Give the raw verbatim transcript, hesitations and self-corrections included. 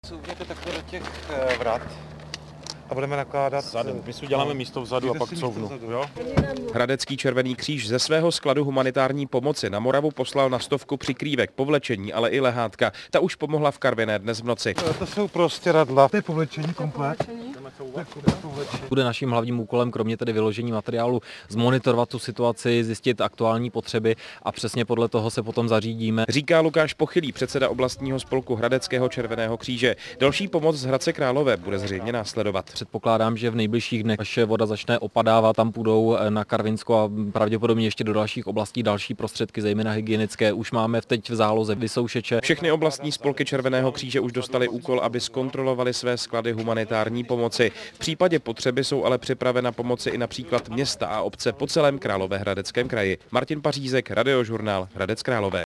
Couvněte takhle do těch vrat a budeme nakládat zadem. My si uděláme místo vzadu a pak couvnu. Jo? Hradecký Červený kříž ze svého skladu humanitární pomoci na Moravu poslal na stovku přikrývek, povlečení, ale i lehátka. Ta už pomohla v Karviné dnes v noci. To jsou prostě radla. To je povlečení komplet. Bude naším hlavním úkolem, kromě tedy vyložení materiálu, zmonitorovat tu situaci, zjistit aktuální potřeby a přesně podle toho se potom zařídíme. Říká Lukáš Pochylý, předseda oblastního spolku Hradeckého Červeného kříže. Další pomoc z Hradce Králové bude zřejmě následovat. Předpokládám, že v nejbližších dnech, až voda začne opadávat, tam půjdou na Karvinsko a pravděpodobně ještě do dalších oblastí další prostředky, zejména hygienické. Už máme teď v záloze vysoušeče. Všechny oblastní spolky Červeného kříže už dostali úkol, aby zkontrolovali své sklady humanitární pomoci. V případě potřeby jsou ale připravena pomoci i například města a obce po celém Královéhradeckém kraji. Martin Pařízek, Radiožurnál, Hradec Králové.